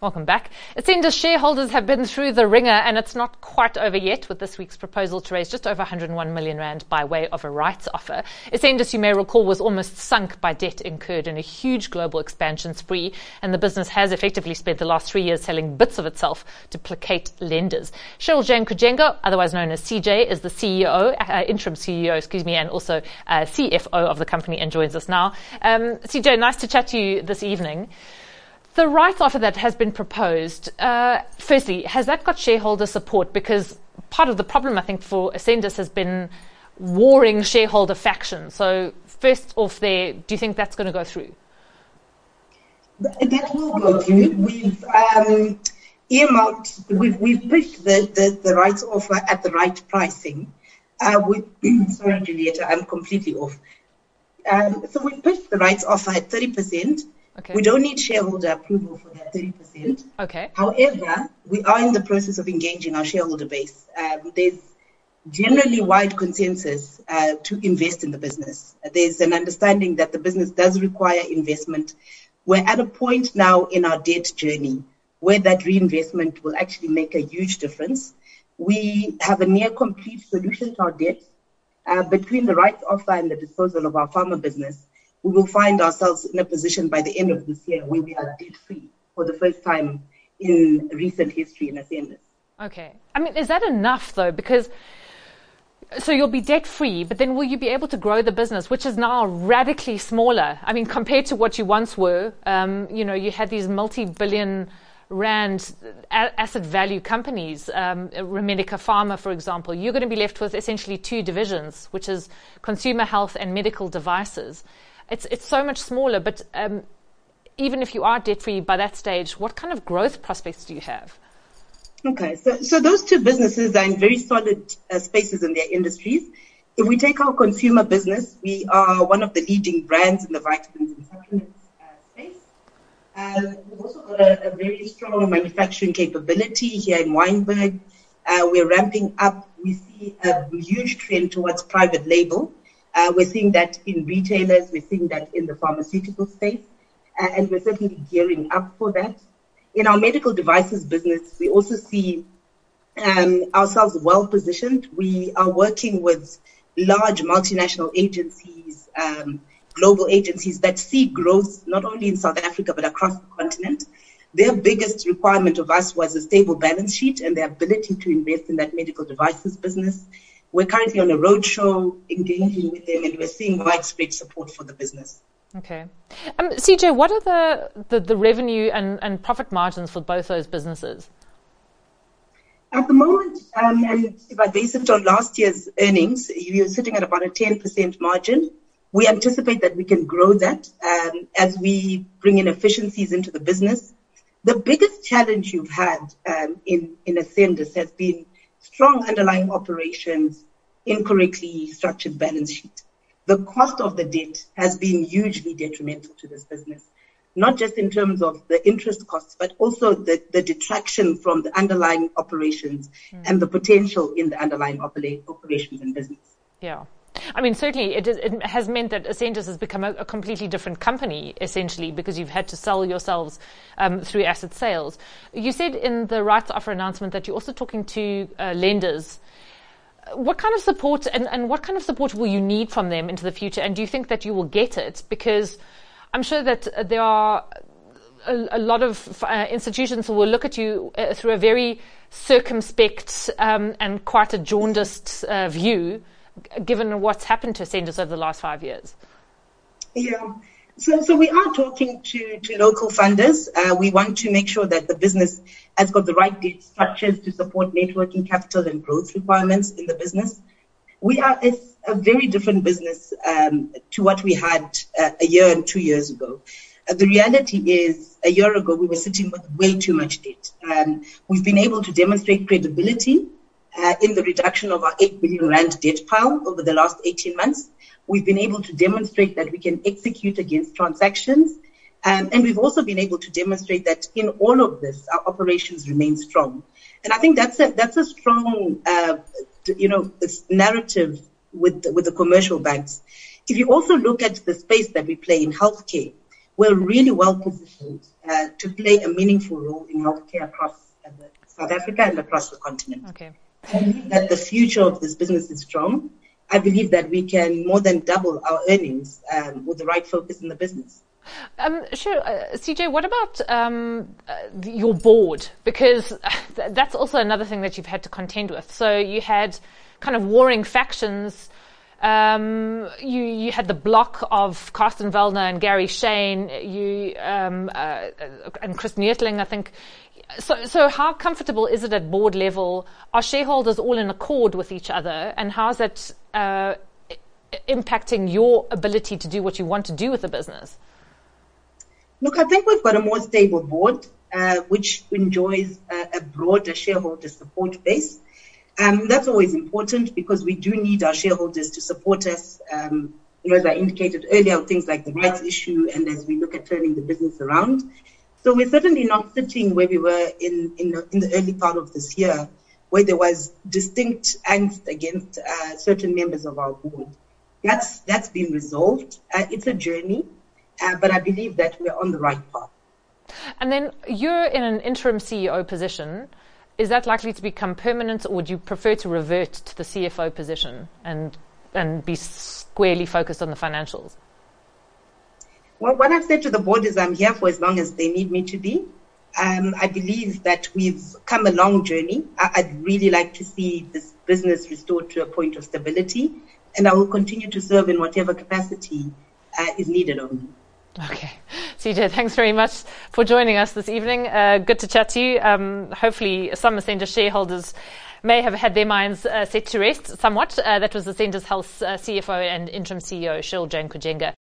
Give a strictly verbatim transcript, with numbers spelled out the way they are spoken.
Welcome back. Ascendas shareholders have been through the ringer, and it's not quite over yet with this week's proposal to raise just over one hundred one million rand by way of a rights offer. Ascendas, you may recall, was almost sunk by debt incurred in a huge global expansion spree, and the business has effectively spent the last three years selling bits of itself to placate lenders. Cheryl Jane Kujenga, otherwise known as C J, is the C E O, uh, interim C E O, excuse me, and also uh, C F O of the company, and joins us now. Um, C J, nice to chat to you this evening. The rights offer that has been proposed, uh, firstly, has that got shareholder support? Because part of the problem, I think, for Ascendas has been warring shareholder factions. So first off there, do you think that's going to go through? That will go through. We've um, earmarked, we've, we've pushed the, the, the rights offer at the right pricing. Uh, we, sorry, Julieta, I'm completely off. Um, so we pushed the rights offer at thirty percent. Okay. We don't need shareholder approval for that thirty percent. Okay. However, we are in the process of engaging our shareholder base. Um, there's generally wide consensus uh, to invest in the business. There's an understanding that the business does require investment. We're at a point now in our debt journey where that reinvestment will actually make a huge difference. We have a near complete solution to our debt. Uh, between the rights offer and the disposal of our pharma business, we will find ourselves in a position by the end of this year where we are debt-free for the first time in recent history in Ascendas. Okay. I mean, is that enough, though? Because, so you'll be debt-free, but then will you be able to grow the business, which is now radically smaller? I mean, compared to what you once were, um, you know, you had these multi-billion rand asset value companies, um, Remedica Pharma, for example. You're going to be left with essentially two divisions, which is consumer health and medical devices. It's it's so much smaller, but um, even if you are debt-free by that stage, what kind of growth prospects do you have? Okay, so, so those two businesses are in very solid uh, spaces in their industries. If we take our consumer business, we are one of the leading brands in the vitamins and supplements uh, space. Um, we've also got a, a very strong manufacturing capability here in Wynberg. Uh, we're ramping up. We see a huge trend towards private label. Uh, we're seeing that in retailers, we're seeing that in the pharmaceutical space, uh, and we're certainly gearing up for that. In our medical devices business, we also see um, ourselves well positioned. We are working with large multinational agencies, um, global agencies that see growth not only in South Africa but across the continent. Their biggest requirement of us was a stable balance sheet and the ability to invest in that medical devices business. We're currently on a roadshow engaging with them, and we're seeing widespread support for the business. Okay. Um, C J, what are the, the, the revenue and, and profit margins for both those businesses? At the moment, um, and if I base it on last year's earnings, you're sitting at about a ten percent margin. We anticipate that we can grow that um, as we bring in efficiencies into the business. The biggest challenge you've had um, in, in Ascendas has been strong underlying operations, incorrectly structured balance sheet. The cost of the debt has been hugely detrimental to this business, not just in terms of the interest costs, but also the, the detraction from the underlying operations mm. and the potential in the underlying opera- operations and business. Yeah. I mean, certainly it, is, it has meant that Ascendas has become a, a completely different company, essentially, because you've had to sell yourselves um, through asset sales. You said in the rights offer announcement that you're also talking to uh, lenders. What kind of support and, and what kind of support will you need from them into the future? And do you think that you will get it? Because I'm sure that uh, there are a, a lot of uh, institutions who will look at you uh, through a very circumspect um, and quite a jaundiced uh, view, given what's happened to Ascendas over the last five years. Yeah. So, so we are talking to, to local funders. Uh, we want to make sure that the business has got the right debt structures to support networking capital and growth requirements in the business. We are a, a very different business um, to what we had uh, a year and two years ago. Uh, the reality is, a year ago, we were sitting with way too much debt. Um, we've been able to demonstrate credibility uh, in the reduction of our eight billion rand debt pile over the last eighteen months. We've been able to demonstrate that we can execute against transactions. Um, and we've also been able to demonstrate that in all of this, our operations remain strong. And I think that's a, that's a strong, uh, you know, narrative with, with the commercial banks. If you also look at the space that we play in healthcare, we're really well positioned uh, to play a meaningful role in healthcare across uh, South Africa and across the continent. Okay. I believe that the future of this business is strong. I believe that we can more than double our earnings um, with the right focus in the business. Um, sure. Uh, C J, what about um, uh, your board? Because th- that's also another thing that you've had to contend with. So you had kind of warring factions. Um, you, you had the block of Carsten Wellner and Gary Shane, you, um, uh, and Chris Neertling, I think. So, so how comfortable is it at board level? Are shareholders all in accord with each other? And how is that, uh, impacting your ability to do what you want to do with the business? Look, I think we've got a more stable board, uh, which enjoys a, a broader shareholder support base. Um, that's always important because we do need our shareholders to support us. Um, you know, as I indicated earlier, things like the rights issue and as we look at turning the business around. So we're certainly not sitting where we were in, in, the, in the early part of this year, where there was distinct angst against uh, certain members of our board. That's, that's been resolved. Uh, it's a journey, uh, but I believe that we're on the right path. And then you're in an interim C E O position. Is that likely to become permanent, or would you prefer to revert to the C F O position and and be squarely focused on the financials? Well, what I've said to the board is I'm here for as long as they need me to be. Um, I believe that we've come a long journey. I, I'd really like to see this business restored to a point of stability, and I will continue to serve in whatever capacity uh, is needed of me. Okay. C J, thanks very much for joining us this evening. Uh, good to chat to you. Um, hopefully some Ascendis shareholders may have had their minds uh, set to rest somewhat. Uh, that was Ascendis Health's uh, C F O and interim C E O, Cheryl Jane Kujenga.